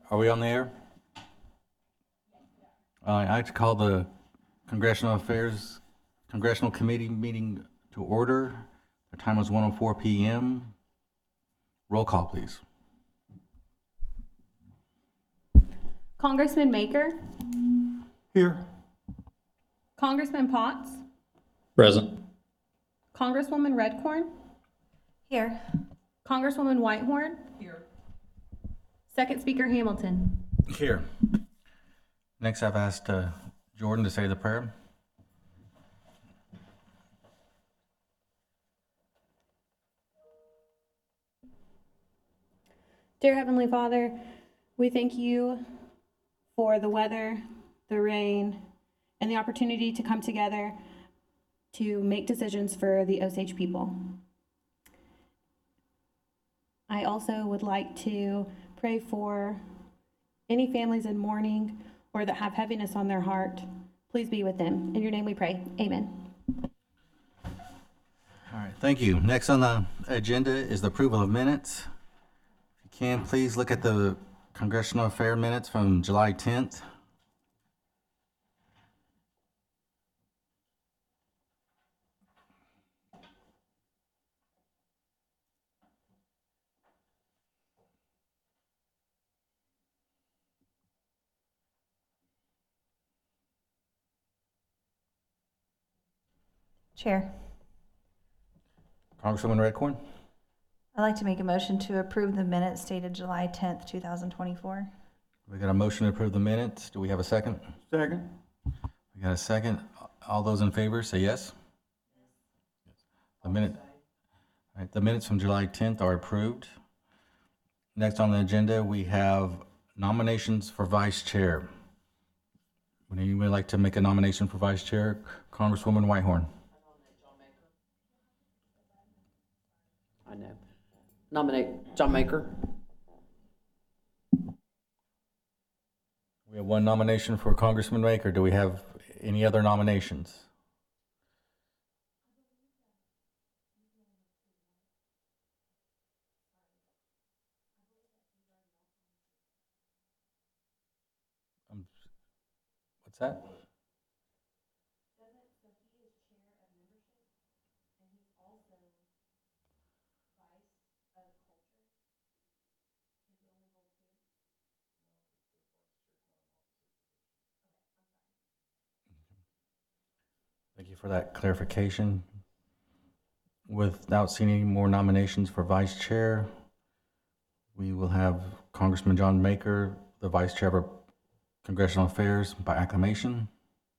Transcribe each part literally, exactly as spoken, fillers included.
Are we on the air? Uh, I like to call the Congressional Affairs Congressional Committee meeting to order. The time was one oh four p m Roll call, please. Congressman Maker, Here. Congressman Potts, Present. Congresswoman Redcorn, Here. Congresswoman Whitehorn. Here. Second Speaker Hamilton. Here. Next, I've asked uh, Jordan to say the prayer. Dear Heavenly Father, we thank you for the weather, the rain, and the opportunity to come together to make decisions for the Osage people. I also would like to pray for any families in mourning or that have heaviness on their heart. Please be with them. In your name we pray. Amen. All right, thank you. Next on the agenda is the approval of minutes. If you can, please look at the Congressional Affair minutes from July tenth. Chair, Congresswoman Redcorn? I'd like to make a motion to approve the minutes dated July tenth, two thousand twenty-four. We got a motion to approve the minutes. Do we have a second? Second. We got a second. All those in favor, say yes. The minute, all right, the minutes from July tenth are approved. Next on the agenda, we have nominations for vice chair. Would anyone like to make a nomination for vice chair? Congresswoman Whitehorn. I know. Nominate John Maker. We have one nomination for Congressman Maker. Do we have any other nominations? Um, What's that? Thank you for that clarification. Without seeing any more nominations for vice chair, we will have Congressman John Maker, the vice chair of Congressional Affairs, by acclamation.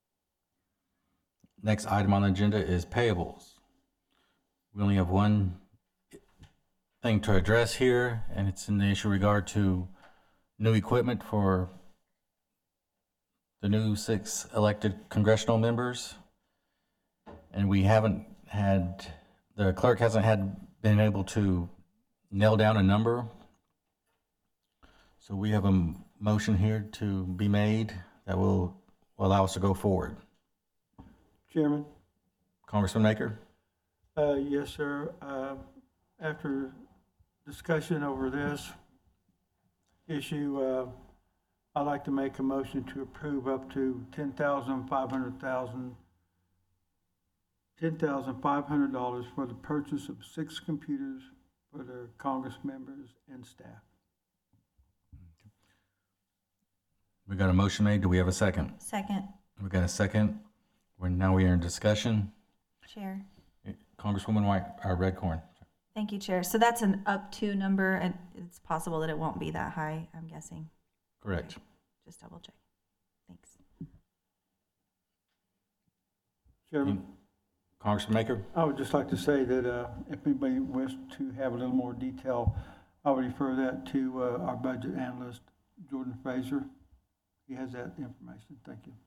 Next item on the agenda is payables. We only have one thing to address here, and it's in the issue regard to new equipment for the new six elected congressional members. And we haven't had, the clerk hasn't had, been able to nail down a number. So we have a m- motion here to be made that will allow us to go forward. Chairman. Congressman Maker? Uh, yes, sir. Uh, after discussion over this issue, uh, I'd like to make a motion to approve up to ten thousand five hundred thousand, ten thousand five hundred dollars for the purchase of six computers for the Congress members and staff. We got a motion made. Do we have a second? Second. We got a second. We're now we are in discussion. Chair. Congresswoman White, uh, Redcorn. Thank you, Chair. So that's an up to number, and it's possible that it won't be that high, I'm guessing. Correct. Okay. Just double check. Thanks. Chairman, Congressman Maker? I would just like to say that uh, if anybody wished to have a little more detail, I would refer that to uh, our budget analyst, Jordan Fraser. He has that information. Thank you.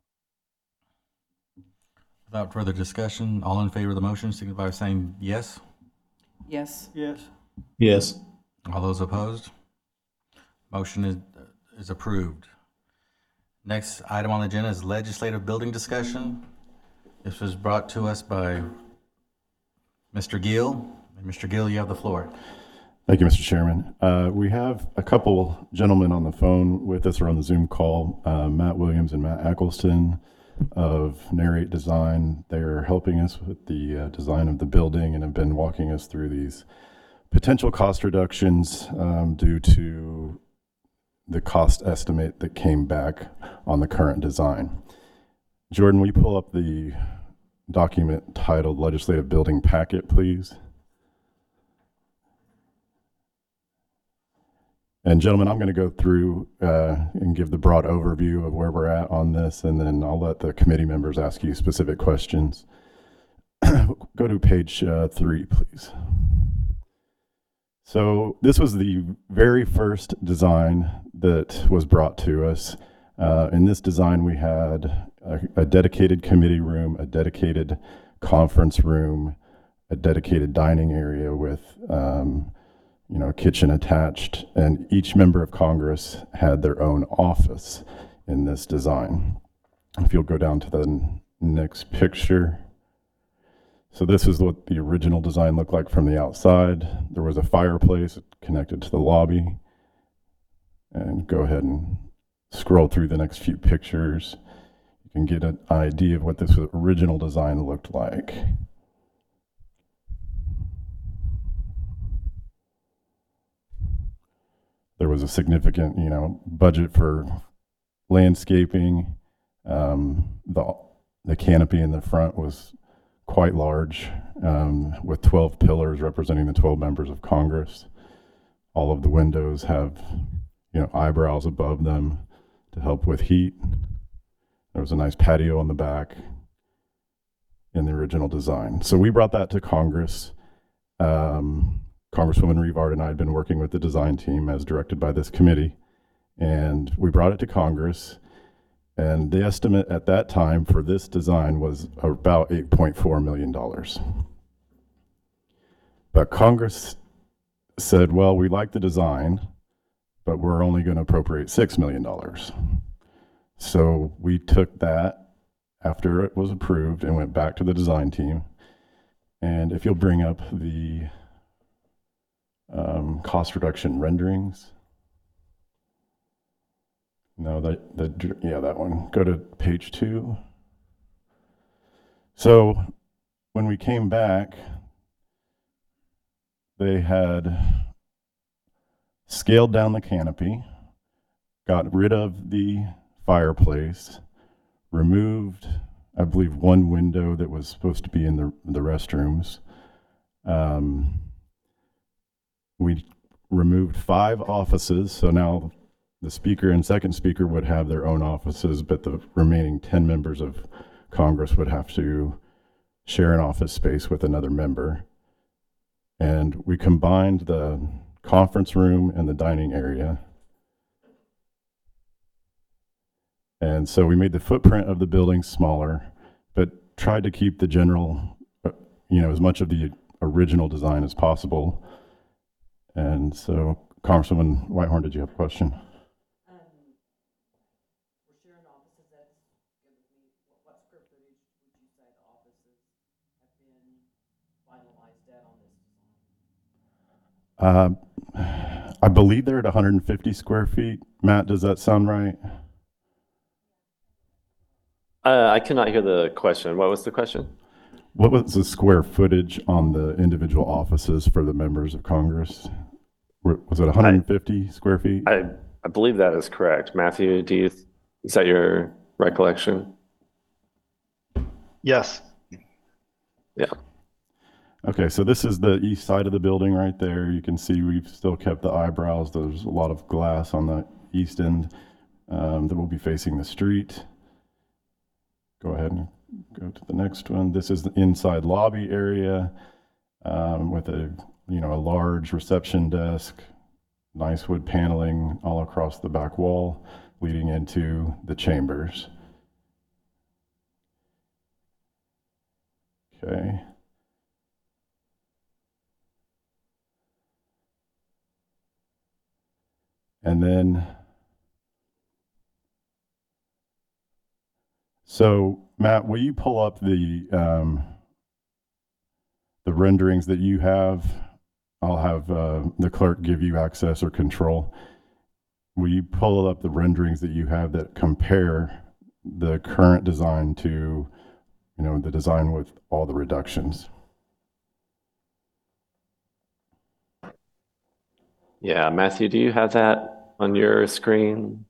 Without further discussion, all in favor of the motion signify by saying yes. Yes. Yes. Yes. All those opposed? Motion is, is approved. Next item on the agenda is legislative building discussion. This was brought to us by Mister Gill. Mister Gill, you have the floor. Thank you, Mister Chairman. Uh, we have a couple gentlemen on the phone with us or on the Zoom call, uh, Matt Williams and Matt Eccleston of Narrate Design. They're helping us with the uh, design of the building and have been walking us through these potential cost reductions um, due to the cost estimate that came back on the current design. Jordan, will you pull up the document titled Legislative Building Packet, please? And gentlemen, I'm going to go through uh, and give the broad overview of where we're at on this, and then I'll let the committee members ask you specific questions. Go to page uh, three, please. So this was the very first design that was brought to us. Uh, in this design, we had a, a dedicated committee room, a dedicated conference room, a dedicated dining area with um, you know, a kitchen attached, and each member of Congress had their own office in this design. If you'll go down to the next picture. So this is what the original design looked like from the outside. There was a fireplace connected to the lobby. And go ahead and scroll through the next few pictures. You can get an idea of what this original design looked like. There was a significant, you know, budget for landscaping. Um, the, the canopy in the front was quite large, um, with twelve pillars representing the twelve members of Congress. All of the windows have, you know, eyebrows above them to help with heat. There was a nice patio on the back in the original design. So we brought that to Congress. Um, Congresswoman Rivard and I had been working with the design team as directed by this committee, and we brought it to Congress, and the estimate at that time for this design was about eight point four million dollars. But Congress said, well, we like the design, but we're only going to appropriate six million dollars. So we took that after it was approved and went back to the design team. And if you'll bring up the Um, cost reduction renderings. No, that, that, yeah, that one. Go to page two. So when we came back, they had scaled down the canopy, got rid of the fireplace, removed, I believe, one window that was supposed to be in the, the restrooms. Um, We removed five offices, so now the speaker and second speaker would have their own offices, but the remaining ten members of Congress would have to share an office space with another member. And we combined the conference room and the dining area. And so we made the footprint of the building smaller, but tried to keep the general, you know, as much of the original design as possible. And so, Congresswoman Whitehorn, did you have a question? Um, we're sharing offices. That's going to be, what square footage would you say the offices have been finalized at on this design? Uh, I believe they're at one hundred fifty square feet. Matt, does that sound right? Uh, I cannot hear the question. What was the question? What was the square footage on the individual offices for the members of Congress? Were- Was it one hundred fifty square feet? I, I believe that is correct. Matthew, do you, is that your recollection? Yes. Yeah. Okay, so this is the east side of the building right there. You can see we've still kept the eyebrows. There's a lot of glass on the east end um, that will be facing the street. Go ahead and go to the next one. This is the inside lobby area um, with a, you know, a large reception desk, nice wood paneling all across the back wall leading into the chambers. Okay. And then, so Matt, will you pull up the um, the renderings that you have I'll have uh, the clerk give you access or control. Will you pull up the renderings that you have that compare the current design to, you know, the design with all the reductions? Yeah, Matthew, do you have that on your screen?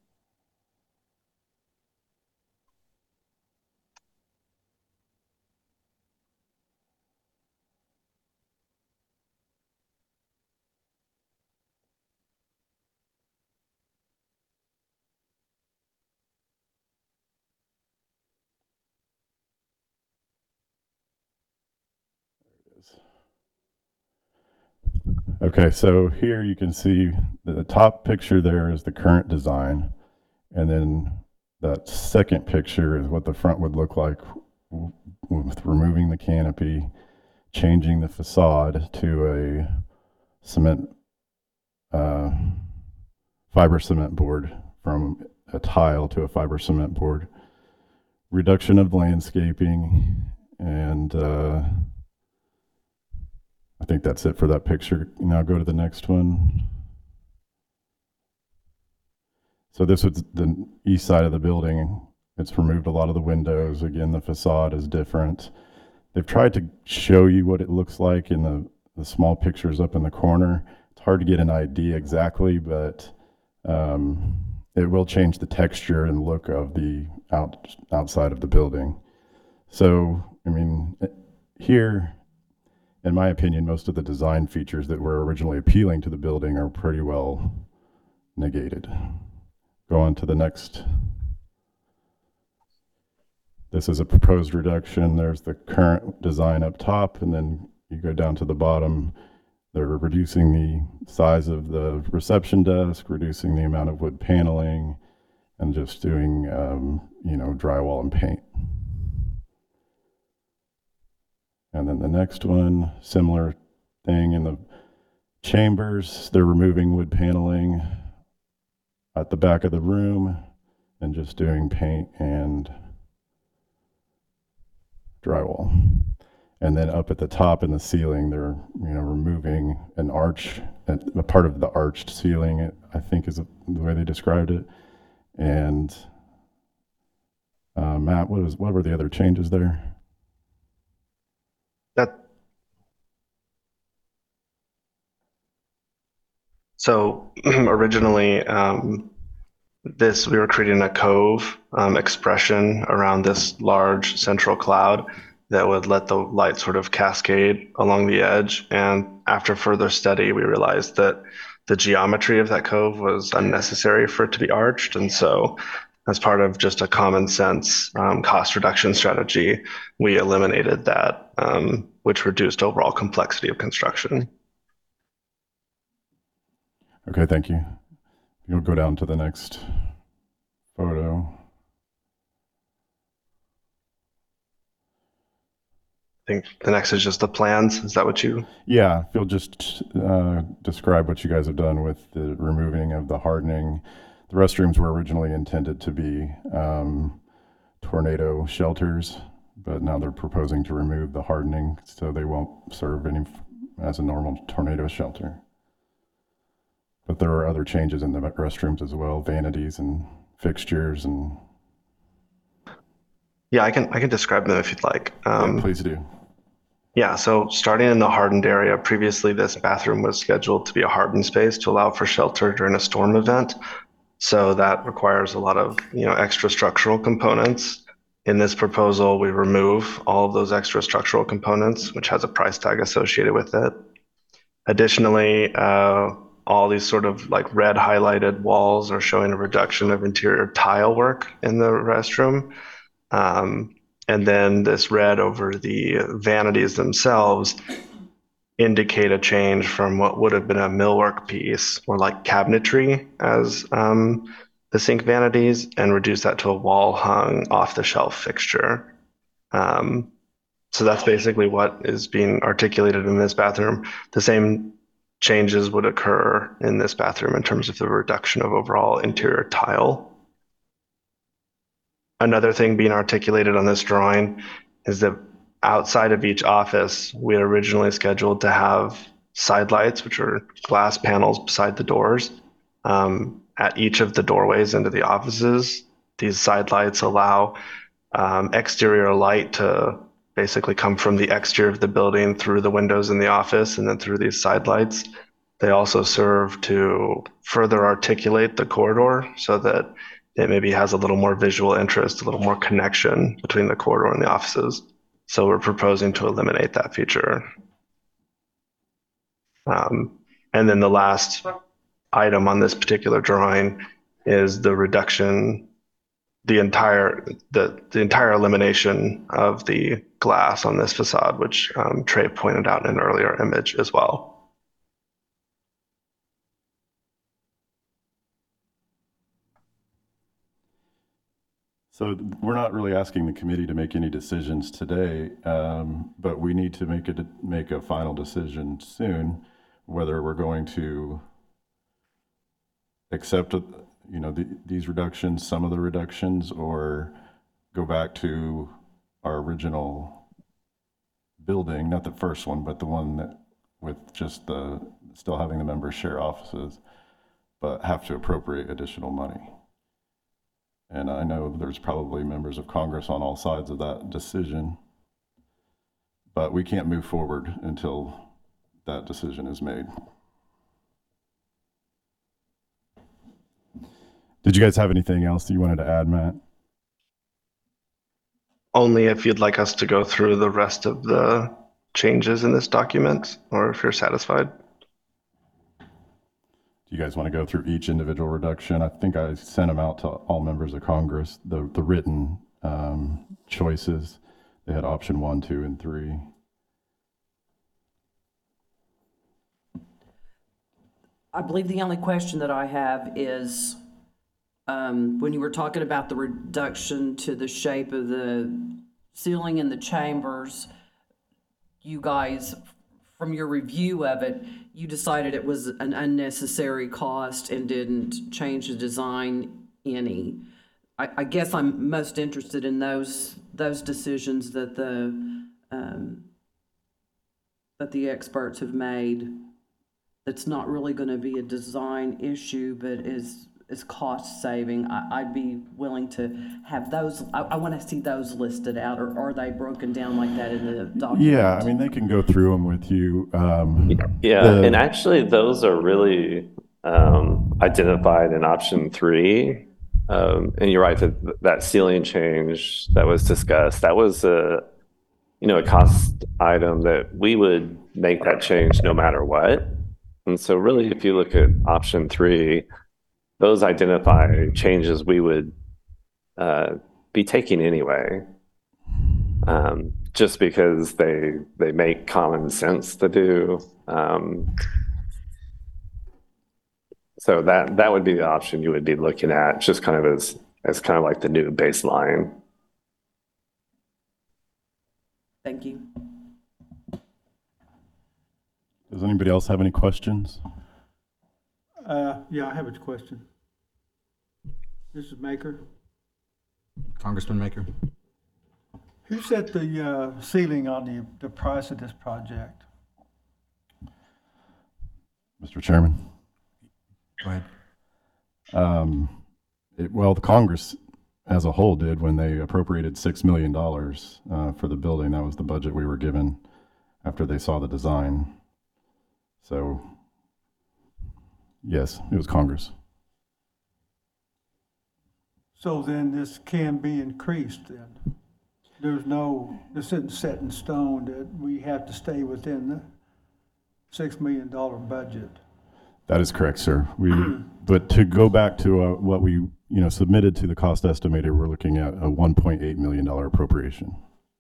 Okay, so here you can see the top picture there is the current design, and then that second picture is what the front would look like with removing the canopy, changing the facade to a cement, uh, fiber cement board, from a tile to a fiber cement board, reduction of landscaping, and uh, I think that's it for that picture. Now go to the next one. So this was the east side of the building. It's removed a lot of the windows. Again, the facade is different. They've tried to show you what it looks like in the, the small pictures up in the corner. It's hard to get an idea exactly, but um, it will change the texture and look of the out, outside of the building. So, I mean, here, in my opinion, most of the design features that were originally appealing to the building are pretty well negated. Go on to the next. This is a proposed reduction. There's the current design up top, and then you go down to the bottom. They're reducing the size of the reception desk, reducing the amount of wood paneling, and just doing, um, you know, drywall and paint. And then the next one, similar thing in the chambers. They're removing wood paneling at the back of the room and just doing paint and drywall. And then up at the top in the ceiling, they're, you know, removing an arch, a part of the arched ceiling, I think is the way they described it. And uh, Matt, what was what were the other changes there? That so originally, um, this we were creating a cove um, expression around this large central cloud that would let the light sort of cascade along the edge. And after further study, we realized that the geometry of that cove was unnecessary for it to be arched, and so, as part of just a common sense um, cost reduction strategy, we eliminated that, um, which reduced overall complexity of construction. Okay, thank you. You'll go down to the next photo. I think the next is just the plans. Is that what you? Yeah, if you'll just uh, describe what you guys have done with the removing of the hardening. The restrooms were originally intended to be um, tornado shelters, but now they're proposing to remove the hardening so they won't serve any as a normal tornado shelter. But there are other changes in the restrooms as well, vanities and fixtures and. Yeah, I can I can describe them if you'd like. Um, yeah, please do. Yeah, so starting in the hardened area, previously this bathroom was scheduled to be a hardened space to allow for shelter during a storm event. So that requires a lot of, you know, extra structural components. In this proposal, we remove all of those extra structural components, which has a price tag associated with it. Additionally, uh, all these sort of like red highlighted walls are showing a reduction of interior tile work in the restroom. Um, and then this red over the vanities themselves indicate a change from what would have been a millwork piece or like cabinetry as um, the sink vanities, and reduce that to a wall hung off the shelf fixture. Um, so that's basically what is being articulated in this bathroom. The same changes would occur in this bathroom in terms of the reduction of overall interior tile. Another thing being articulated on this drawing is that outside of each office, we had originally scheduled to have side lights, which are glass panels beside the doors, um, at each of the doorways into the offices. These side lights allow um, exterior light to basically come from the exterior of the building through the windows in the office and then through these side lights. They also serve to further articulate the corridor so that it maybe has a little more visual interest, a little more connection between the corridor and the offices. So we're proposing to eliminate that feature. Um, and then the last item on this particular drawing is the reduction, the entire the, the entire elimination of the glass on this facade, which um, Trey pointed out in an earlier image as well. So we're not really asking the committee to make any decisions today, um, but we need to make a, make a final decision soon, whether we're going to accept, you know, the, these reductions, some of the reductions, or go back to our original building, not the first one, but the one that with just the, still having the members share offices, but have to appropriate additional money. And I know there's probably members of Congress on all sides of that decision, but we can't move forward until that decision is made. Did you guys have anything else that you wanted to add, Matt? Only if you'd like us to go through the rest of the changes in this document, or if you're satisfied. Do you guys want to go through each individual reduction? I think I sent them out to all members of Congress, the, the written um, choices. They had option one, two, and three. I believe the only question that I have is, um, when you were talking about the reduction to the shape of the ceiling in the chambers, you guys, from your review of it, you decided it was an unnecessary cost and didn't change the design any. I, I guess I'm most interested in those those decisions that the um, that the experts have made. It's not really going to be a design issue, but is is cost saving. I, I'd be willing to have those. I, I want to see those listed out, or are they broken down like that in the document? Yeah, I mean, they can go through them with you. Um, Yeah, the- and actually those are really um, identified in option three. Um, and you're right, that that ceiling change that was discussed, that was a, you know, a cost item that we would make that change no matter what. And so really, if you look at option three, those identify changes we would uh, be taking anyway, um, just because they they make common sense to do. Um, so that that would be the option you would be looking at, just kind of as as kind of like the new baseline. Thank you. Does anybody else have any questions? Uh, yeah, I have a question. Missus Maker, Congressman Maker. who set the uh, ceiling on the, the price of this project? Mister Chairman? Go ahead. Um, it, well, the Congress as a whole did when they appropriated six million dollars uh, for the building. That was the budget we were given after they saw the design. So, yes, it was Congress. So then this can be increased then? There's no, this isn't set in stone that we have to stay within the six million dollar budget. That is correct, sir. We, but to go back to uh, what we, you know, submitted to the cost estimator, we're looking at a one point eight million dollars appropriation.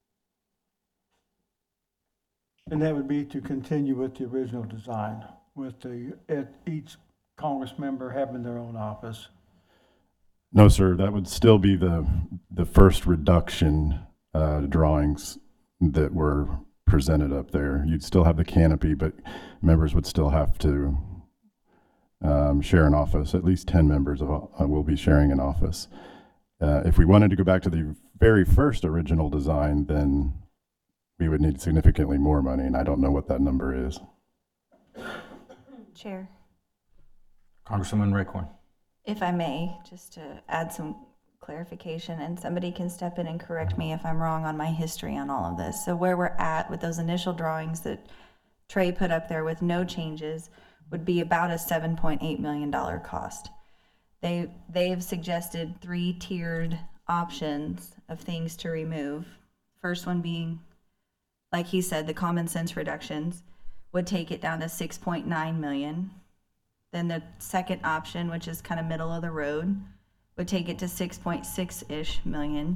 And that would be to continue with the original design, with the, at each Congress member having their own office. No, sir, that would still be the, the first reduction uh, drawings that were presented up there. You'd still have the canopy, but members would still have to um, share an office. At least ten members of, uh, will be sharing an office. Uh, if we wanted to go back to the very first original design, then we would need significantly more money, and I don't know what that number is. Chair, Congresswoman Racorn. if I may, just to add some clarification, and somebody can step in and correct me if I'm wrong on my history on all of this. So where we're at with those initial drawings that Trey put up there with no changes would be about a seven point eight million dollars cost. They, they've suggested three tiered options of things to remove. First one being, like he said, the common sense reductions would take it down to six point nine million. Then the second option, which is kind of middle of the road, would take it to six point six-ish million.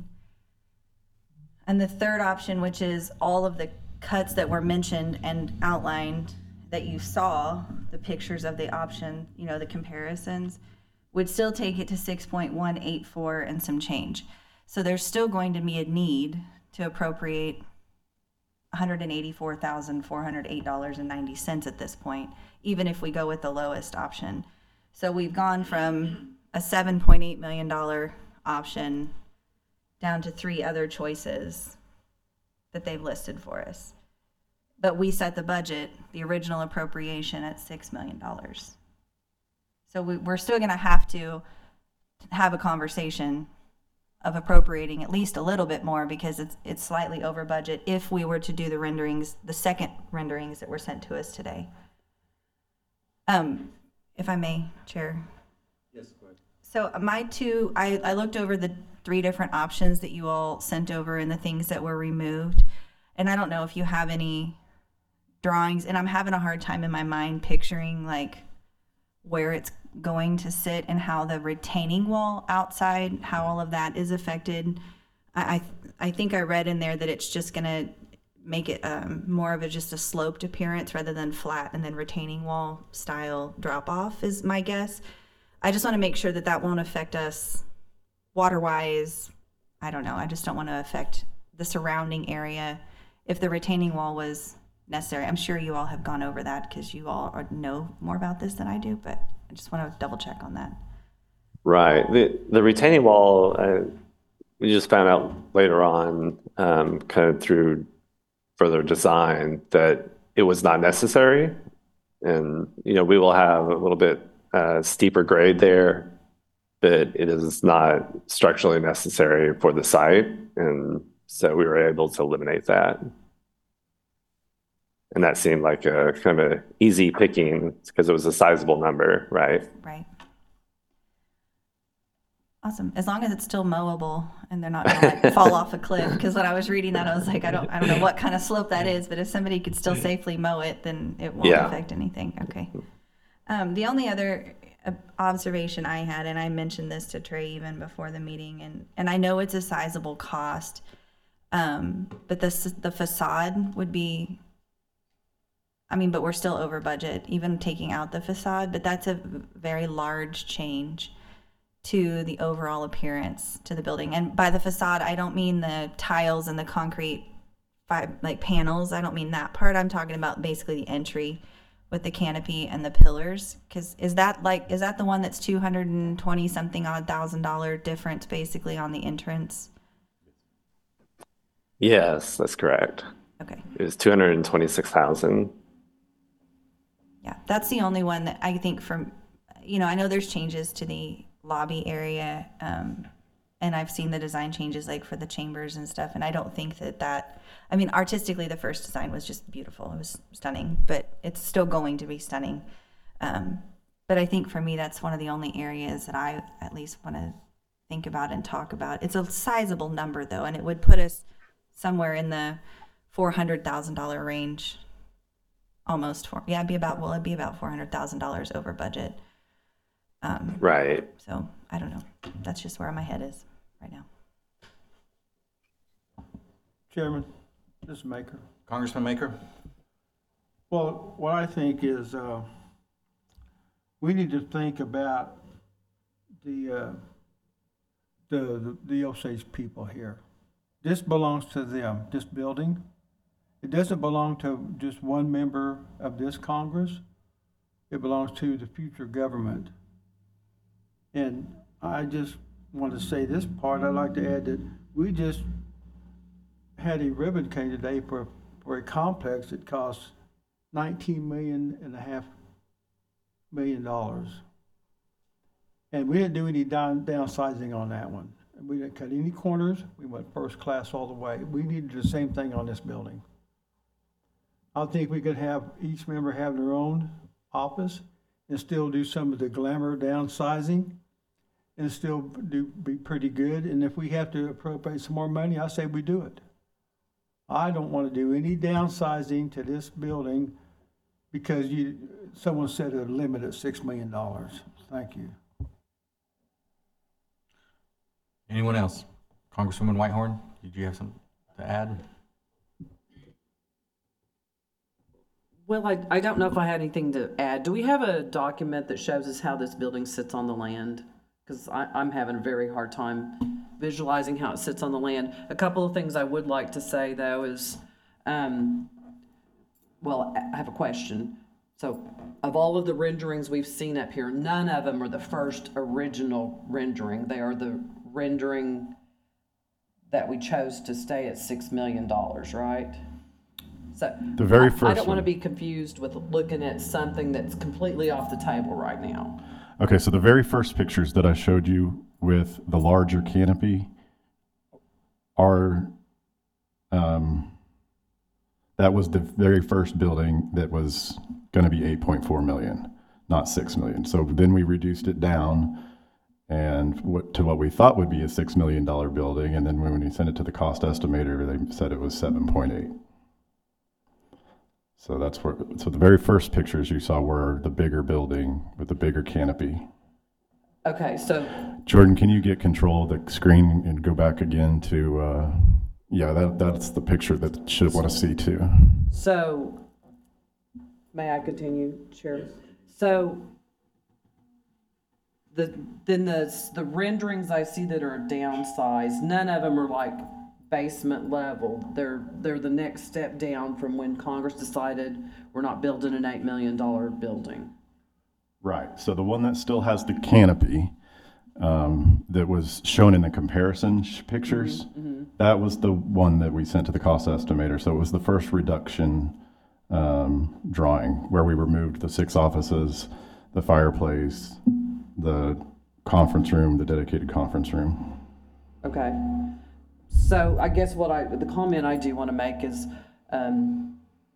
And the third option, which is all of the cuts that were mentioned and outlined that you saw, the pictures of the option, you know, the comparisons, would still take it to six point one eight four and some change. So there's still going to be a need to appropriate one hundred eighty-four thousand four hundred eight dollars and ninety cents at this point, even if we go with the lowest option. So we've gone from a seven point eight million dollars option down to three other choices that they've listed for us. But we set the budget, the original appropriation, at six million dollars. So we, we're still going to have to have a conversation of appropriating at least a little bit more, because it's it's slightly over budget if we were to do the renderings, the second renderings that were sent to us today. Um, if I may, Chair. Yes, go ahead. So my two, I, I looked over the three different options that you all sent over and the things that were removed. And I don't know if you have any drawings, and I'm having a hard time in my mind picturing like where it's going to sit and how the retaining wall outside, how all of that is affected. I I, I think I read in there that it's just going to make it um, more of a just a sloped appearance rather than flat, and then retaining wall style drop off is my guess. I just want to make sure that that won't affect us water wise. I don't know. I just don't want to affect the surrounding area if the retaining wall was necessary. I'm sure you all have gone over that because you all are, know more about this than I do, but I just want to double check on that. Right. The the retaining wall, uh, we just found out later on, um, kind of through further design, that it was not necessary. And, you know, we will have a little bit uh, steeper grade there, but it is not structurally necessary for the site. And so we were able to eliminate that. And that seemed like a kind of an easy picking because it was a sizable number, right? Right. Awesome. As long as it's still mowable and they're not gonna like fall off a cliff. Because when I was reading that, I was like, I don't, I don't know what kind of slope that is, but if somebody could still safely mow it, then it won't Yeah. affect anything. Okay. Um, the only other uh, observation I had, and I mentioned this to Trey even before the meeting, and and I know it's a sizable cost, um, but the the facade would be. I mean, but we're still over budget, even taking out the facade, but that's a very large change to the overall appearance to the building. And by the facade, I don't mean the tiles and the concrete fi- like panels. I don't mean that part. I'm talking about basically the entry with the canopy and the pillars. Cause is that like, is that the one that's two hundred twenty something odd thousand dollar difference basically on the entrance? Yes, that's correct. Okay. It was two hundred twenty-six thousand. Yeah, that's the only one that I think from, you know, I know there's changes to the lobby area, um, and I've seen the design changes like for the chambers and stuff, and I don't think that that, I mean, artistically, the first design was just beautiful. It was stunning, but it's still going to be stunning. Um, but I think for me, that's one of the only areas that I at least want to think about and talk about. It's a sizable number, though, and it would put us somewhere in the four hundred thousand dollars range. Almost four, yeah, it'd be about, well, it'd be about four hundred thousand dollars over budget. Um, Right. So I don't know. That's just where my head is right now. Chairman, this is Maker. Congressman Maker. Well, what I think is, uh, we need to think about the, uh, the, the, the Osage people here. This belongs to them, this building. It doesn't belong to just one member of this Congress. It belongs to the future government. And I just want to say this part, I'd like to add that we just had a ribbon cutting today for, for a complex that costs nineteen million and a half million dollars. And we didn't do any down, downsizing on that one. We didn't cut any corners. We went first class all the way. We needed the same thing on this building. I think we could have each member have their own office and still do some of the glamour downsizing and still do, be pretty good. And if we have to appropriate some more money, I say we do it. I don't want to do any downsizing to this building because you, someone set a limit at six million dollars. Thank you. Anyone else? Congresswoman Whitehorn, did you have something to add? Well, I, I don't know if I had anything to add. Do we have a document that shows us how this building sits on the land? Because I'm having a very hard time visualizing how it sits on the land. A couple of things I would like to say, though, is, um, well, I have a question. So, of all of the renderings we've seen up here, none of them are the first original rendering. They are the rendering that we chose to stay at six million dollars, right? So The very I, first I don't want to one. be confused with looking at something that's completely off the table right now. Okay, so the very first pictures that I showed you with the larger canopy are, um, that was the very first building that was going to be eight point four million, not six million. So then we reduced it down and what, to what we thought would be a six million dollar building. And then when we sent it to the cost estimator, they said it was seven point eight. So that's where, so the very first pictures you saw were the bigger building with the bigger canopy. Okay, so Jordan, can you get control of the screen and go back again to, uh, yeah, that, that's the picture that you should want to see too. So, may I continue, Chair? So, the then the the renderings I see that are downsized, none of them are like basement level. They're they're the next step down from when Congress decided we're not building an eight million dollar building. Right. So the one that still has the canopy, um, that was shown in the comparison sh- pictures, Mm-hmm. that was the one that we sent to the cost estimator. So it was the first reduction um, drawing where we removed the six offices, the fireplace, the conference room, the dedicated conference room. Okay. So I guess what I, the comment I do want to make is, um,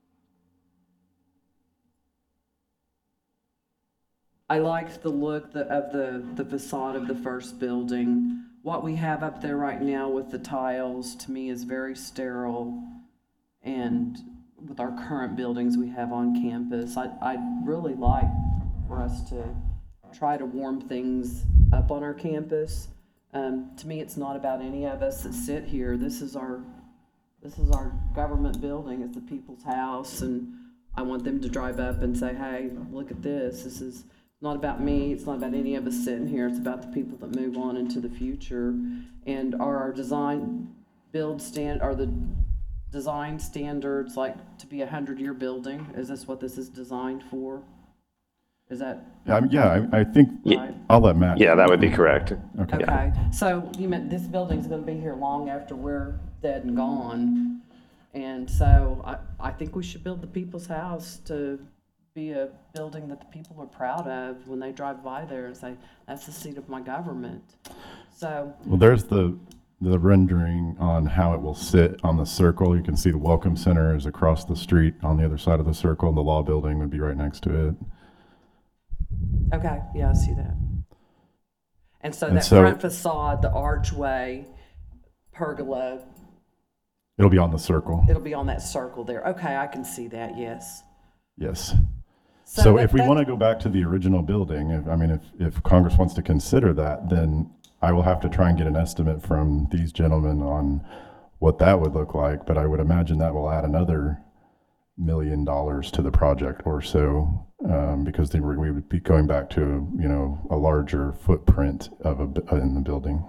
I liked the look the, of the, the facade of the first building. What we have up there right now with the tiles, to me, is very sterile. And with our current buildings we have on campus, I, I'd really like for us to try to warm things up on our campus. Um, to me, it's not about any of us that sit here. This is our, this is our government building. It's the people's house, and I want them to drive up and say, "Hey, look at this. This is not about me. It's not about any of us sitting here. It's about the people that move on into the future." And are our design build stand, are the design standards like to be a hundred-year building? Is this what this is designed for? Is that Um, yeah, I, I think right? I'll let Matt. Yeah, that would be correct. Okay. Okay, so you meant this building's gonna be here long after we're dead and gone. And so I, I think we should build the people's house to be a building that the people are proud of when they drive by there and say, that's the seat of my government. So, Well, there's the the rendering on how it will sit on the circle. You can see the Welcome Center is across the street on the other side of the circle, and the law building would be right next to it. okay, yeah, I see that. And so And that so- front facade, the archway, pergola, It'll be on the circle. it'll be on that circle there. Okay, I can see that, yes. Yes. So that- if we that- want to go back to the original building, if, I mean, if, if Congress wants to consider that, then I will have to try and get an estimate from these gentlemen on what that would look like. But I would imagine that will add another million dollars to the project or so, um, because they were, we would be going back to, you know, a larger footprint of a, bu- in the building.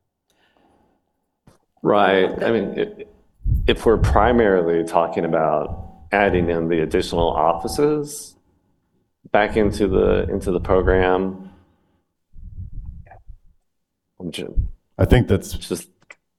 Right. I mean, if, if we're primarily talking about adding in the additional offices back into the into the program, I'm ju- I think that's, just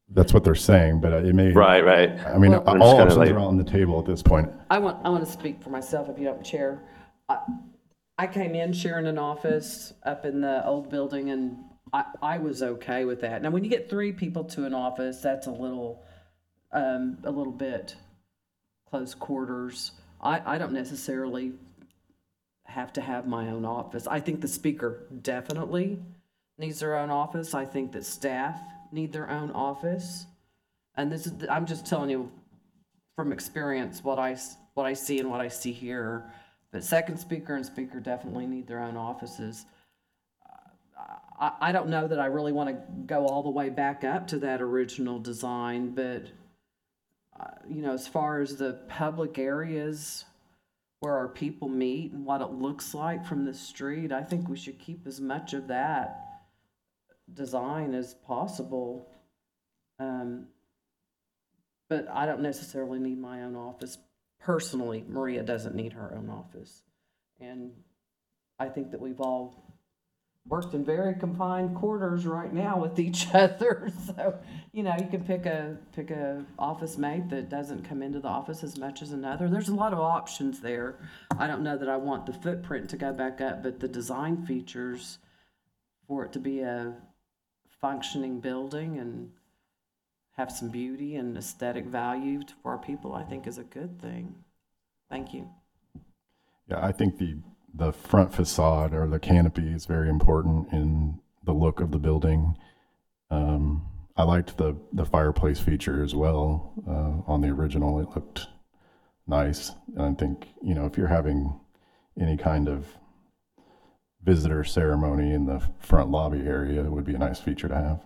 That's what they're saying, but it may. Right, right. I mean, Well, We're just all gonna, options like- are on the table at this point. I want, I want to speak for myself if you don't, Chair. I, I came in sharing an office up in the old building and I, I was okay with that. Now, when you get three people to an office, that's a little, um, a little bit close quarters. I, I don't necessarily have to have my own office. I think the speaker definitely needs their own office. I think that staff need their own office. And this is, I'm just telling you from experience what I, s- what I see and what I see here. But second speaker and speaker definitely need their own offices. I, I don't know that I really want to go all the way back up to that original design, but, uh, you know, as far as the public areas where our people meet and what it looks like from the street, I think we should keep as much of that design as possible. Um, but I don't necessarily need my own office. Personally, Maria doesn't need her own office. And I think that we've all worked in very confined quarters right now with each other. So, you know, you can pick a pick a office mate that doesn't come into the office as much as another. There's a lot of options there. I don't know that I want the footprint to go back up, but the design features for it to be a functioning building and have some beauty and aesthetic value for our people, I think is a good thing. Thank you. Yeah, I think the, the front facade or the canopy is very important in the look of the building. Um, I liked the, the fireplace feature as well uh, on the original. It looked nice. And I think, you know, if you're having any kind of visitor ceremony in the front lobby area, it would be a nice feature to have.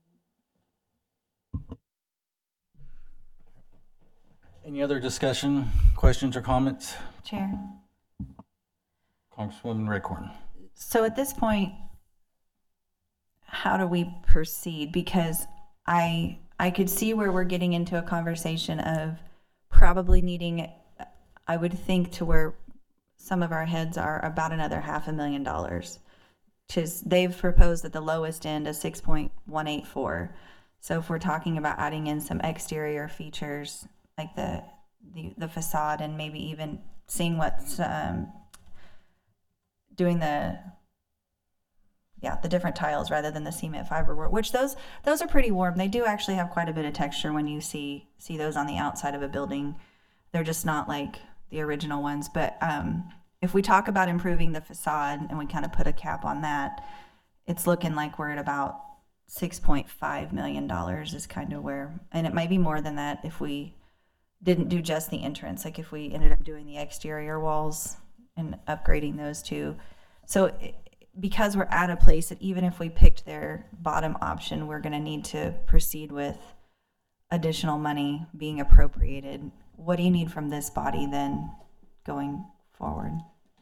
Any other discussion, questions, or comments? Chair. Congresswoman Redcorn. So at this point, how do we proceed? Because I I could see where we're getting into a conversation of probably needing, I would think, to where some of our heads are about another half a million dollars. Which is, they've proposed at the lowest end a six point one eight four. So if we're talking about adding in some exterior features like the the, the facade and maybe even seeing what's um, doing the yeah the different tiles rather than the cement fiber work, which those those are pretty warm. They do actually have quite a bit of texture when you see see those on the outside of a building. They're just not like the original ones. But um, if we talk about improving the facade and we kind of put a cap on that, it's looking like we're at about six point five million dollars is kind of where, and it might be more than that if we didn't do just the entrance, like if we ended up doing the exterior walls and upgrading those too. So it, because we're at a place that even if we picked their bottom option, we're going to need to proceed with additional money being appropriated. What do you need from this body then going forward?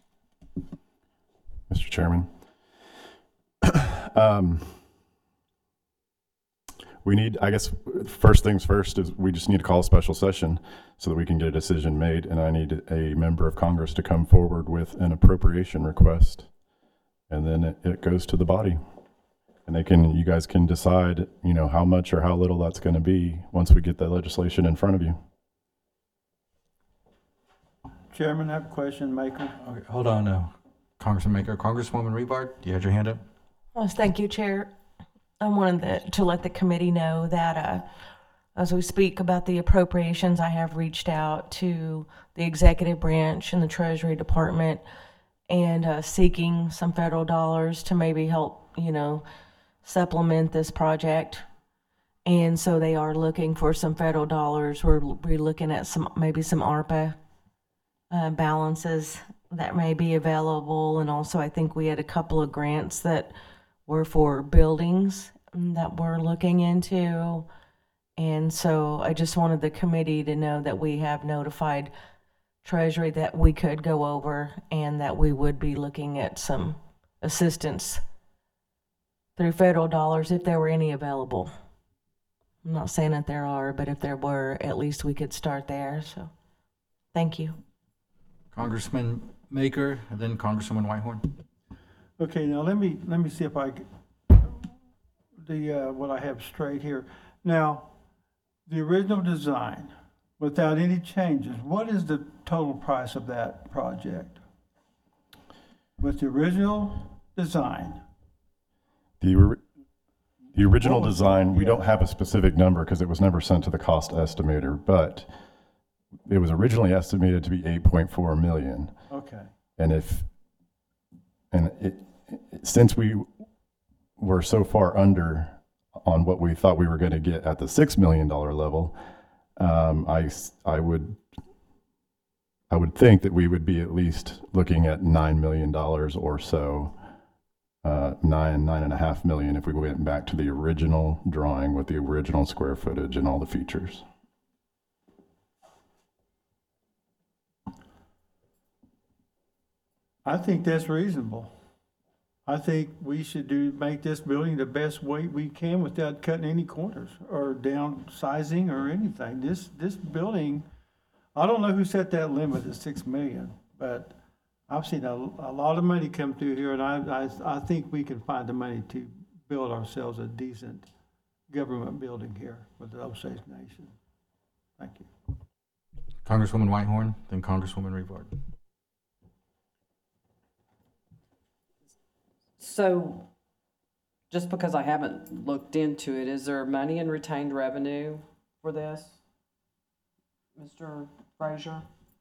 Mister Chairman. um, we need, I guess, first things first is we just need to call a special session so that we can get a decision made. And I need a member of Congress to come forward with an appropriation request. And then it, it goes to the body. And they can, you guys can decide, you know, how much or how little that's going to be once we get that legislation in front of you. Chairman, I have a question, Maker. Okay, hold on, uh, Congressman Maker. Congresswoman Rebar, you had your hand up? Well, thank you, Chair. I wanted the, to let the committee know that uh, as we speak about the appropriations, I have reached out to the executive branch and the Treasury Department and uh, seeking some federal dollars to maybe help, you know, supplement this project. And so they are looking for some federal dollars. We're, we're looking at some, maybe some ARPA uh, balances that may be available. And also I think we had a couple of grants that were for buildings that we're looking into. And so I just wanted the committee to know that we have notified Treasury that we could go over and that we would be looking at some assistance through federal dollars if there were any available. I'm not saying that there are, but if there were, at least we could start there. So thank you. Congressman Maker, and then Congresswoman Whitehorn. Okay, now let me, let me see if I, get the, uh, what I have straight here. Now, the original design, without any changes, what is the total price of that project? With the original design, The, ori- the original What was- design, we yeah. don't have a specific number because it was never sent to the cost estimator, but it was originally estimated to be eight point four million. okay, And if, and it, it- since we were so far under on what we thought we were going to get at the six million dollar level, um, I, s- I would, I would think that we would be at least looking at nine million dollars or so, uh, nine, nine and a half million if we went back to the original drawing with the original square footage and all the features. I think that's reasonable. I think we should do, make this building the best way we can without cutting any corners or downsizing or anything. This, this building, I don't know who set that limit at six million, but I've seen a, a lot of money come through here, and I, I, I think we can find the money to build ourselves a decent government building here with the Osage Nation. Thank you. Congresswoman Whitehorn, then Congresswoman Rivard. So, just because I haven't looked into it, is there money in retained revenue for this? Mister Frazier?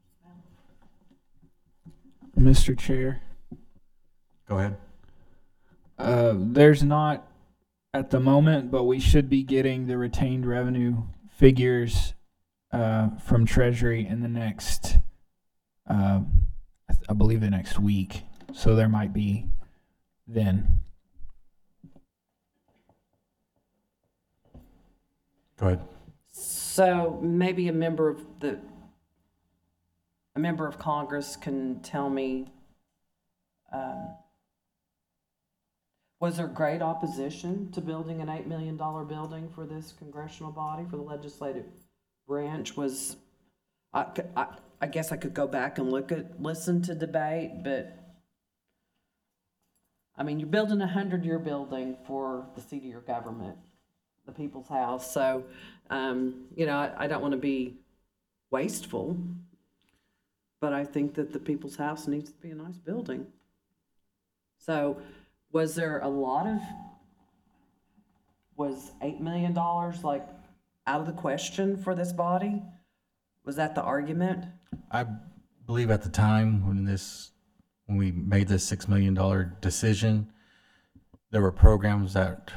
Mister Chair, Go ahead. uh, there's not at the moment, but we should be getting the retained revenue figures uh, from Treasury in the next, uh, I, th- I believe the next week. So there might be then. Go ahead. So maybe a member of the, a member of Congress can tell me, um, was there great opposition to building an eight million dollar building for this congressional body, for the legislative branch? Was, I, c- I, I guess I could go back and look at, listen to debate, but I mean, you're building a hundred-year building for the seat of your government, the people's house. So, um, you know, I, I don't want to be wasteful, but I think that the people's house needs to be a nice building. So, was there a lot of, was eight million dollars like out of the question for this body? Was that the argument? I believe at the time when this, when we made this six million dollar decision, there were programs that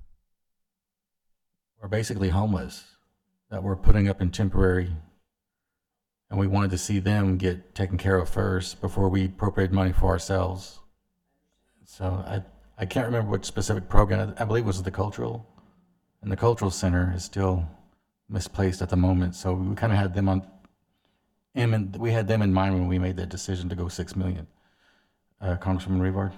were basically homeless that were putting up in temporary, and we wanted to see them get taken care of first before we appropriated money for ourselves. So I, I can't remember which specific program. I believe it was the cultural, and the cultural center is still misplaced at the moment. So we kind of had them on, and we had them in mind when we made that decision to go six million. Uh, Congresswoman Rivard.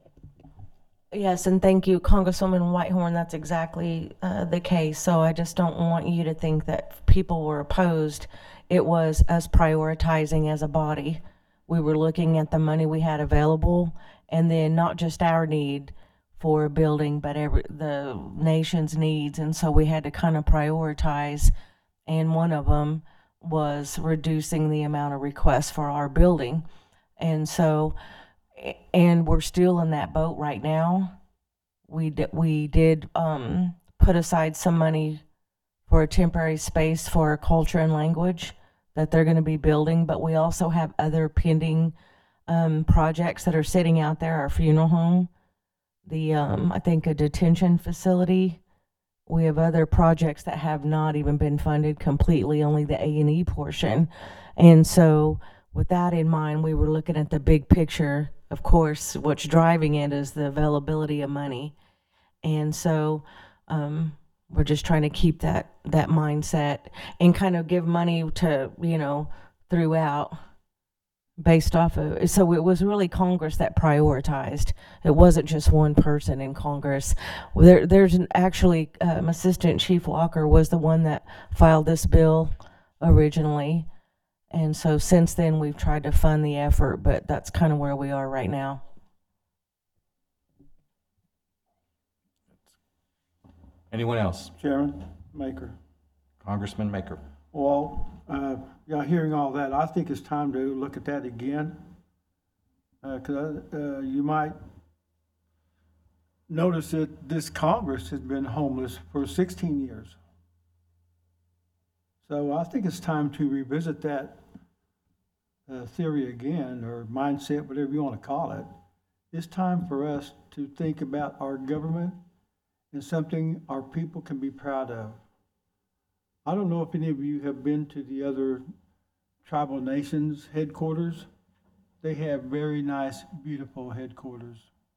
Yes, and thank you, Congresswoman Whitehorn. That's exactly uh, the case. So I just don't want you to think that people were opposed. It was us prioritizing as a body. We were looking at the money we had available, and then not just our need for a building, but every, the nation's needs. And so we had to kind of prioritize, and one of them was reducing the amount of requests for our building. And so, and we're still in that boat right now. We did, we did um, put aside some money for a temporary space for culture and language that they're going to be building, but we also have other pending um, projects that are sitting out there. Our funeral home, the um, I think a detention facility. We have other projects that have not even been funded completely, only the A and E portion. And so with that in mind, we were looking at the big picture. Of course, what's driving it is the availability of money. And so um, we're just trying to keep that, that mindset and kind of give money to, you know, throughout based off of, so it was really Congress that prioritized. It wasn't just one person in Congress. There, there's an, actually, um, Assistant Chief Walker was the one that filed this bill originally. And so since then, we've tried to fund the effort, but that's kind of where we are right now. Anyone else? Chairman, Maker. Congressman Maker. Well, uh, yeah, hearing all that, I think it's time to look at that again. Uh, 'cause, uh, you might notice that this Congress has been homeless for sixteen years. So I think it's time to revisit that uh, theory again, or mindset, whatever you want to call it. It's time for us to think about our government and something our people can be proud of. I don't know if any of you have been to the other tribal nations headquarters. They have very nice, beautiful headquarters.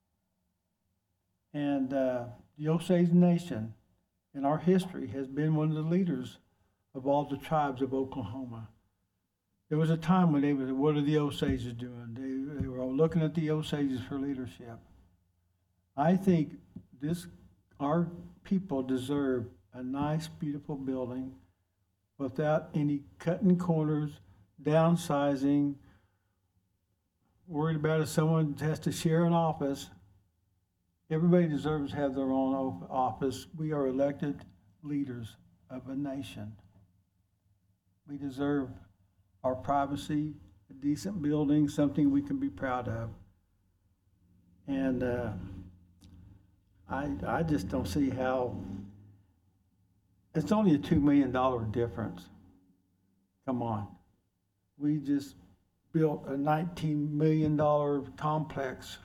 And uh, the Osage Nation in our history has been one of the leaders of all the tribes of Oklahoma. There was a time when they were, what are the Osages doing? They, they were all looking at the Osages for leadership. I think this, our people deserve a nice, beautiful building without any cutting corners, downsizing, worried about if someone has to share an office. Everybody deserves to have their own office. We are elected leaders of a nation. We deserve our privacy, a decent building, something we can be proud of. And uh, I, I just don't see how, it's only a two million dollars difference. Come on. We just built a nineteen million dollars complex,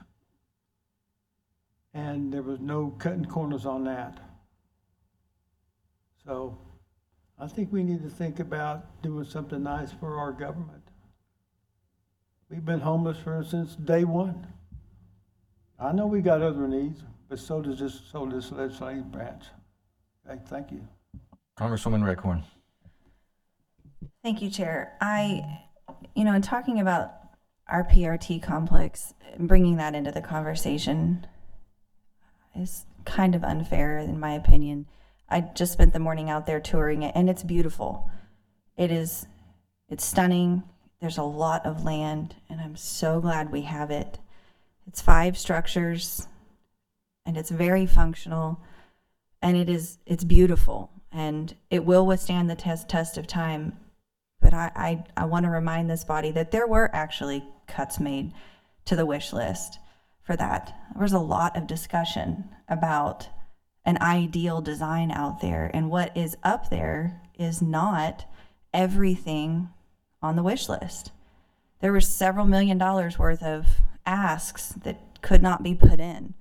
and there was no cutting corners on that. So I think we need to think about doing something nice for our government. We've been homeless for since day one. I know we got other needs, but so does this, so does this legislative branch. Okay, thank you. Congresswoman Redcorn. Thank you, Chair. I, you know, in talking about our P R T complex, bringing that into the conversation is kind of unfair, in my opinion. I just spent the morning out there touring it, and it's beautiful. It is, it's stunning. There's a lot of land, and I'm so glad we have it. It's five structures, and it's very functional, and it is, it's beautiful, and it will withstand the test test of time. But I, I, I want to remind this body that there were actually cuts made to the wish list for that. There was a lot of discussion about an ideal design out there, and what is up there is not everything on the wish list. There were several million dollars worth of asks that could not be put in.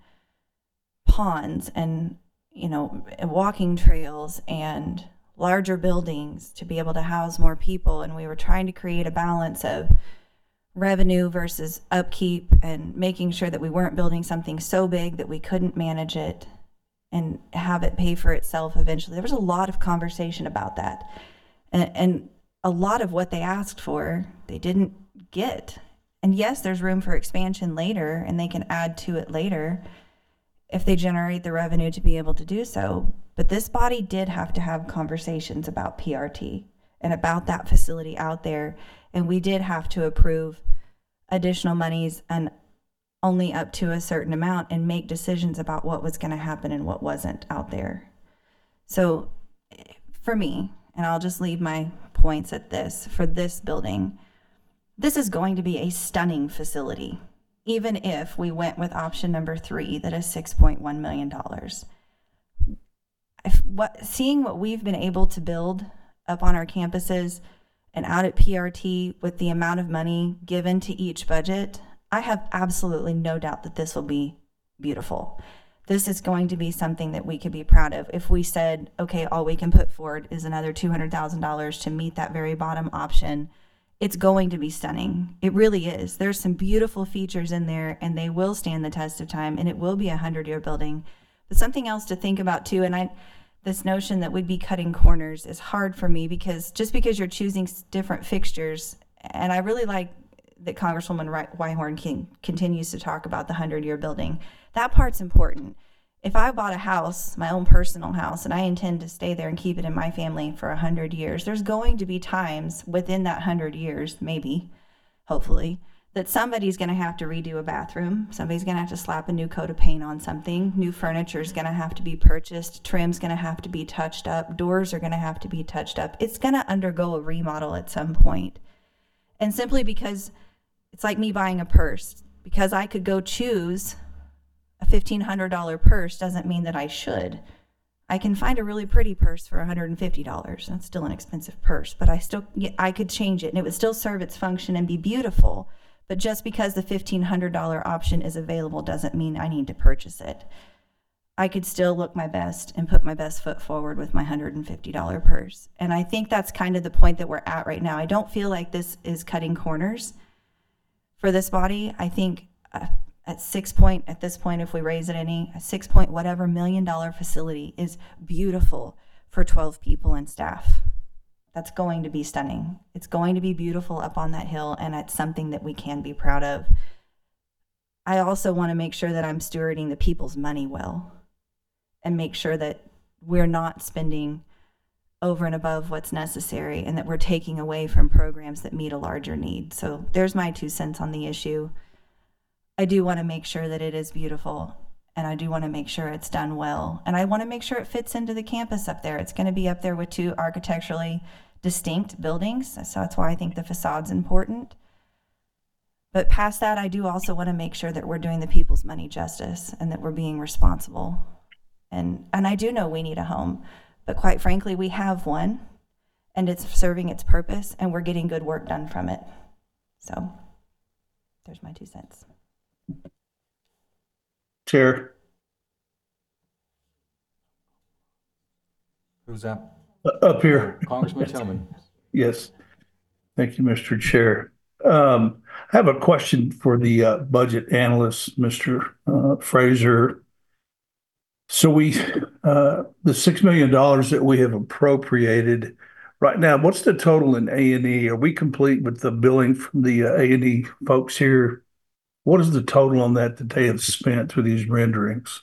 Ponds and, you know, walking trails and larger buildings to be able to house more people, and we were trying to create a balance of revenue versus upkeep and making sure that we weren't building something so big that we couldn't manage it and have it pay for itself eventually. There was a lot of conversation about that. And, and a lot of what they asked for, they didn't get. And yes, there's room for expansion later, and they can add to it later if they generate the revenue to be able to do so. But this body did have to have conversations about P R T and about that facility out there. And we did have to approve additional monies and only up to a certain amount and make decisions about what was going to happen and what wasn't out there. So for me, and I'll just leave my points at this, for this building, this is going to be a stunning facility, even if we went with option number three, that is six point one million dollars. If what, seeing what we've been able to build up on our campuses and out at P R T with the amount of money given to each budget, I have absolutely no doubt that this will be beautiful. This is going to be something that we could be proud of. If we said, okay, all we can put forward is another two hundred thousand dollars to meet that very bottom option, it's going to be stunning. It really is. There's some beautiful features in there, and they will stand the test of time, and it will be a hundred-year building. But something else to think about too, and I, this notion that we'd be cutting corners is hard for me, because just because you're choosing different fixtures, and I really like that Congresswoman Whitehorn King continues to talk about the hundred-year building. That part's important. If I bought a house, my own personal house, and I intend to stay there and keep it in my family for a hundred years, there's going to be times within that hundred years, maybe, hopefully, that somebody's going to have to redo a bathroom. Somebody's going to have to slap a new coat of paint on something. New furniture is going to have to be purchased. Trim's going to have to be touched up. Doors are going to have to be touched up. It's going to undergo a remodel at some point. And simply because it's like me buying a purse, because I could go choose a fifteen hundred dollars purse doesn't mean that I should. I can find a really pretty purse for one hundred fifty dollars. That's still an expensive purse, but I still, I could change it and it would still serve its function and be beautiful. But just because the fifteen hundred dollars option is available doesn't mean I need to purchase it. I could still look my best and put my best foot forward with my one hundred fifty dollars purse. And I think that's kind of the point that we're at right now. I don't feel like this is cutting corners for this body. I think uh, at six point, at this point, if we raise it any, a six point whatever million dollar facility is beautiful for twelve people and staff. That's going to be stunning. It's going to be beautiful up on that hill, and it's something that we can be proud of. I also want to make sure that I'm stewarding the people's money well and make sure that we're not spending over and above what's necessary and that we're taking away from programs that meet a larger need. So there's my two cents on the issue. I do want to make sure that it is beautiful, and I do want to make sure it's done well. And I want to make sure it fits into the campus up there. It's going to be up there with two architecturally distinct buildings, so that's why I think the facade's important. But past that, I do also want to make sure that we're doing the people's money justice and that we're being responsible. And and I do know we need a home, but quite frankly, we have one, and it's serving its purpose, and we're getting good work done from it. So there's my two cents. Chair, Who's that? uh, up here. Congressman Tillman. Yes. Thank you, Mister Chair. Um, I have a question for the uh, budget analyst, Mister Uh, Fraser. So we, uh, the six million dollars that we have appropriated right now, what's the total in A and E? Are we complete with the billing from the uh, A and E folks here? What is the total on that that they have spent through these renderings?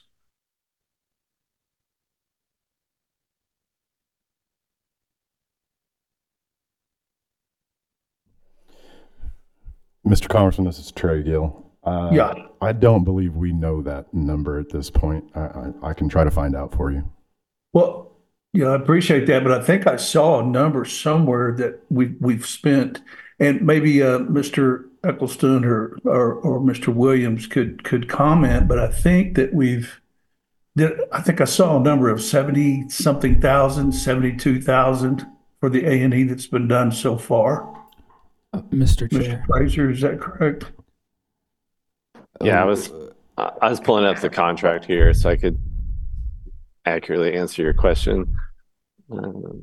Mister Congressman, this is Trey Gill. Uh, Yeah. I don't believe we know that number at this point. I, I, I can try to find out for you. Well, yeah, I appreciate that, but I think I saw a number somewhere that we, we've spent, and maybe uh, Mister Eccleston or, or, or Mister Williams could, could comment, but I think that we've, did, I think I saw a number of seventy something thousand, seventy-two thousand for the A and E that's been done so far. Uh, Mister Mister Chair. Fraser, is that correct? Yeah, I was I was pulling up the contract here so I could accurately answer your question. Um,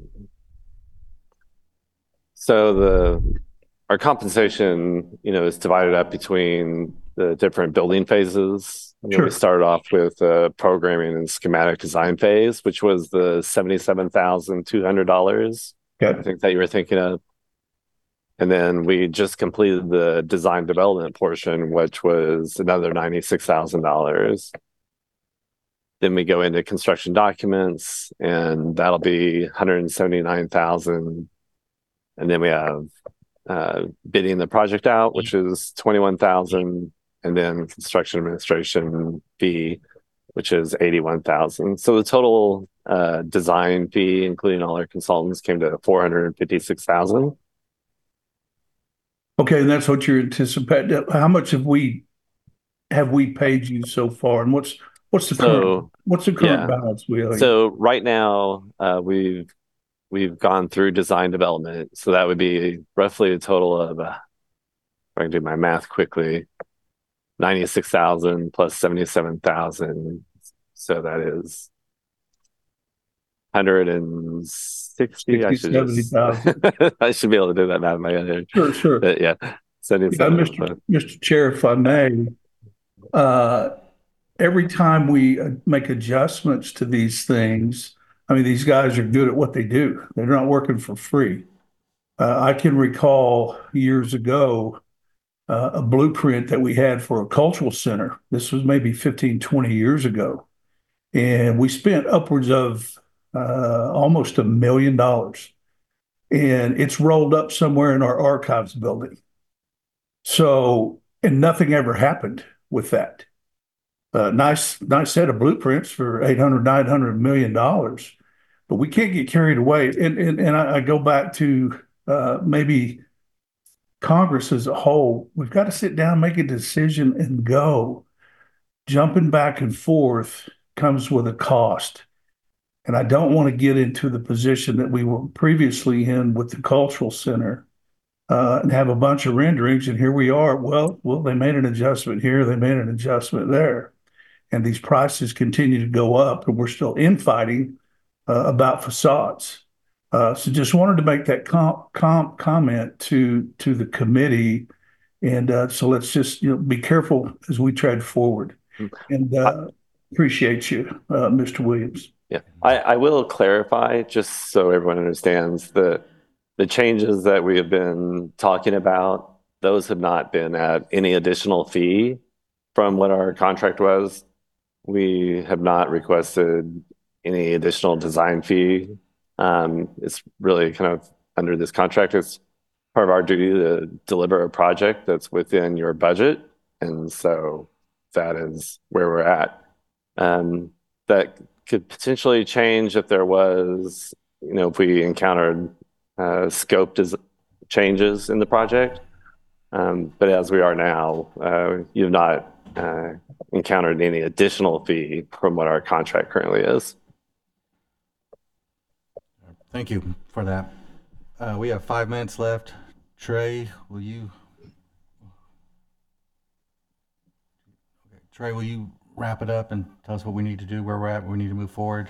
so the our compensation, you know, is divided up between the different building phases. You know, Sure. we started off with a programming and schematic design phase, which was the seventy-seven thousand two hundred dollars. Okay. I think that you were thinking of. And then we just completed the design development portion, which was another ninety-six thousand dollars. Then we go into construction documents, and that'll be one hundred seventy-nine thousand dollars. And then we have uh, bidding the project out, which is twenty-one thousand dollars. And then construction administration fee, which is eighty-one thousand dollars. So the total uh, design fee, including all our consultants, came to four hundred fifty-six thousand dollars. Okay, and that's what you're anticipating. How much have we have we paid you so far, and what's what's the current So, what's the current yeah. balance we owe you? So right now, uh, we've we've gone through design development. So that would be roughly a total of, uh, if I can do my math quickly, ninety-six thousand plus seventy-seven thousand. So that is one hundred sixty. I should just, I should be able to do that math in my head. Sure, sure. But yeah, Yeah, seventy-seven. Mister Mister Chair, if I may, uh, every time we uh, make adjustments to these things, I mean, these guys are good at what they do. They're not working for free. Uh, I can recall years ago, uh, a blueprint that we had for a cultural center. This was maybe fifteen, twenty years ago. And we spent upwards of uh, almost a million dollars. And it's rolled up somewhere in our archives building. So, and nothing ever happened with that. Uh, nice, nice set of blueprints for eight hundred, nine hundred million dollars, but we can't get carried away. And and, and I, I go back to uh, maybe Congress as a whole. We've got to sit down, make a decision, and go. Jumping back and forth comes with a cost. And I don't want to get into the position that we were previously in with the cultural center uh, and have a bunch of renderings. And here we are. Well, well, they made an adjustment here, they made an adjustment there, and these prices continue to go up, and we're still infighting uh, about facades. Uh, so just wanted to make that com- com- comment to to the committee, and uh, so let's just you know be careful as we tread forward. And uh, appreciate you, uh, Mister Williams. Yeah, I, I will clarify just so everyone understands that the changes that we have been talking about, those have not been at any additional fee from what our contract was. We have not requested any additional design fee. Um, it's really kind of under this contract, it's part of our duty to deliver a project that's within your budget. And so that is where we're at. Um, that could potentially change if there was, you know, if we encountered uh, scope des- changes in the project. Um, but as we are now, uh, you've not uh, encountered any additional fee from what our contract currently is. Thank you for that. Uh, we have five minutes left. Trey, will you? Okay. Trey, will you wrap it up and tell us what we need to do, where we're at, where we need to move forward?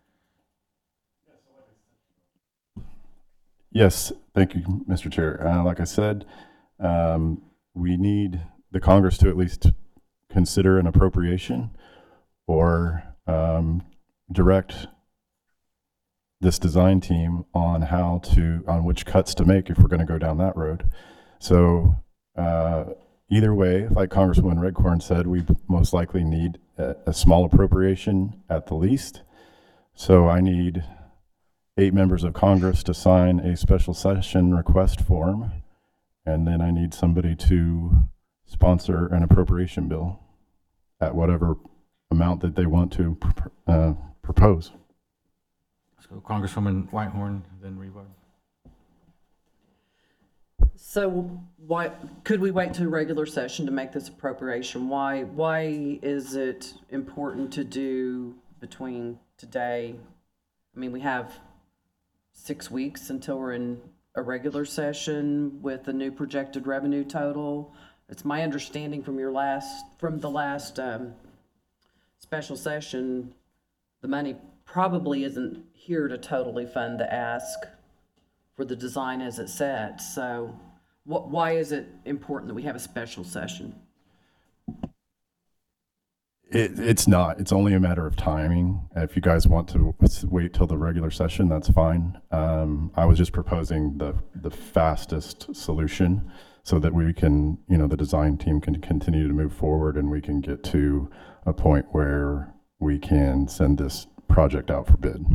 Yes, thank you, Mister Chair. Uh, like I said, um, we need the Congress to at least consider an appropriation or um, direct this design team on how to, on which cuts to make if we're going to go down that road. So uh, either way, like Congresswoman Redcorn said, we most likely need a, a small appropriation at the least. So I need eight members of Congress to sign a special session request form, and then I need somebody to sponsor an appropriation bill at whatever amount that they want to uh, propose. So Congresswoman Whitehorn, then Rebar. So why, could we wait to regular session to make this appropriation? Why, why is it important to do between today? I mean, we have six weeks until we're in a regular session with the new projected revenue total. It's my understanding from your last, from the last um, special session, the money probably isn't here to totally fund the ask for the design as it's set. So what, why is it important that we have a special session? It, it's not. It's only a matter of timing. If you guys want to wait till the regular session, that's fine. Um, I was just proposing the the fastest solution so that we can, you know, the design team can continue to move forward and we can get to a point where we can send this project out for bid.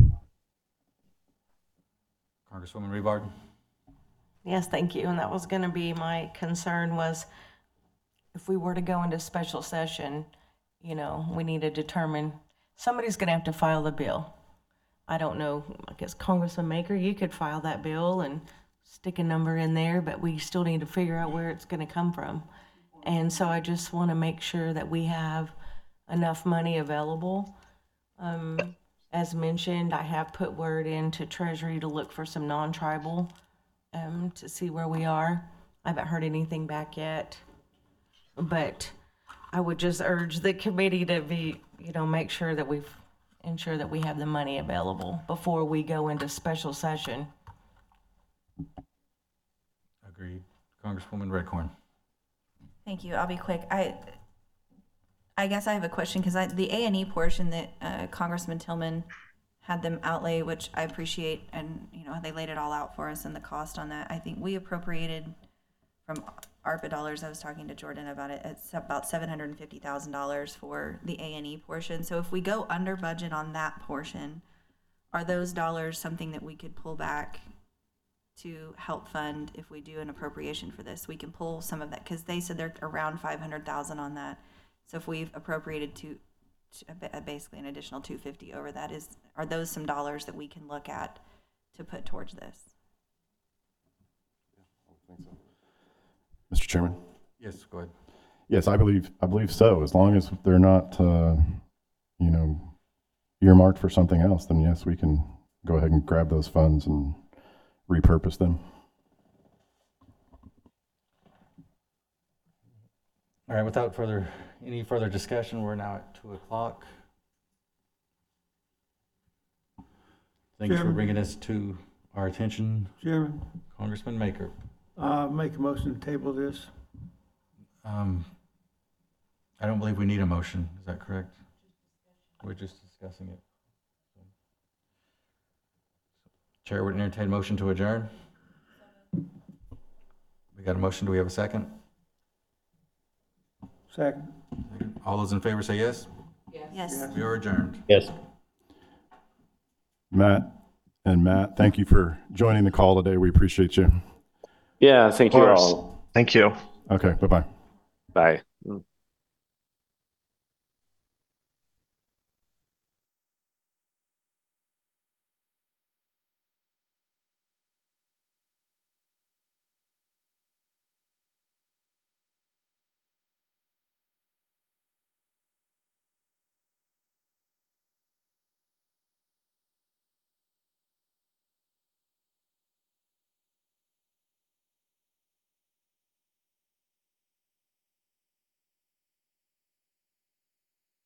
Congresswoman Rebar. Yes, thank you. And that was going to be my concern was if we were to go into special session, you know, we need to determine, somebody's going to have to file the bill. I don't know, I guess Congressman Maker, you could file that bill and stick a number in there, but we still need to figure out where it's going to come from. And so I just want to make sure that we have enough money available. Um, as mentioned, I have put word into Treasury to look for some non-tribal um, to see where we are. I haven't heard anything back yet, but I would just urge the committee to be, you know, make sure that we've ensure that we have the money available before we go into special session. Agreed. Congresswoman Redcorn. Thank you. I'll be quick. I I guess I have a question because the A and E portion that uh, Congressman Tillman had them outlay, which I appreciate, and you know they laid it all out for us and the cost on that. I think we appropriated from ARPA dollars. I was talking to Jordan about it. It's about seven hundred fifty thousand dollars for the A and E portion. So if we go under budget on that portion, are those dollars something that we could pull back to help fund if we do an appropriation for this. We can pull some of that because they said they're around five hundred thousand on that. So if we've appropriated to, to basically an additional two fifty over that, is are those some dollars that we can look at to put towards this? Mister Chairman? Yes, go ahead. Yes, I believe, I believe so. As long as they're not, uh, you know, earmarked for something else, then yes, we can go ahead and grab those funds and repurpose them. All right, without further, any further discussion, we're now at two o'clock. Thanks for Chairman. bringing this to our attention, Chairman, Congressman Maker. uh, make a motion to table this. Um, I don't believe we need a motion, is that correct? We're just discussing it. Chair would entertain a motion to adjourn. We got a motion, do we have a second? Second. All those in favor say yes? Yes. We are adjourned. Yes. Matt and Matt, thank you for joining the call today. We appreciate you. Yeah, thank Of you course. all. Thank you. Okay, bye-bye. Bye.